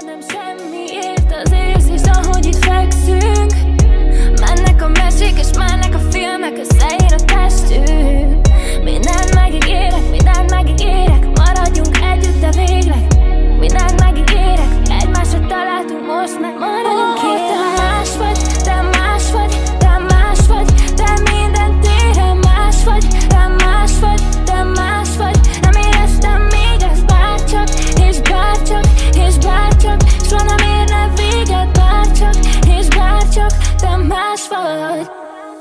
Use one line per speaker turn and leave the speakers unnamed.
nem semmiért, az érzés, ahogy itt fekszünk. Mennek a mesék és mennek a filmek, összeér a testünk.